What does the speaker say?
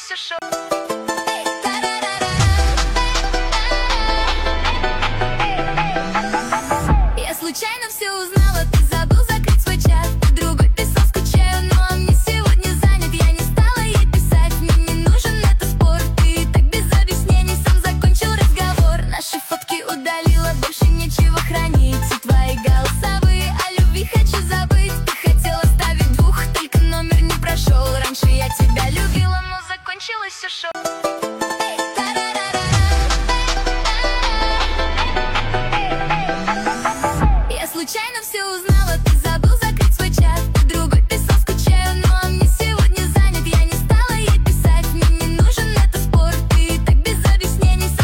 все шоу. Я случайно все узнала, ты забыл закрыть свой чат. Другу писал, скучаю, но он мне сегодня занят. Я не стала ей писать, мне не нужен этот спор. Ты так без объяснений сам закончил разговор. Наши фотки удалила, больше нечего хранить. И твои голосовые о любви хочу забыть. Ты хотел оставить двух, только номер не прошел. Раньше я тебя любила, но закончилось все шоу. Я случайно все узнала, ты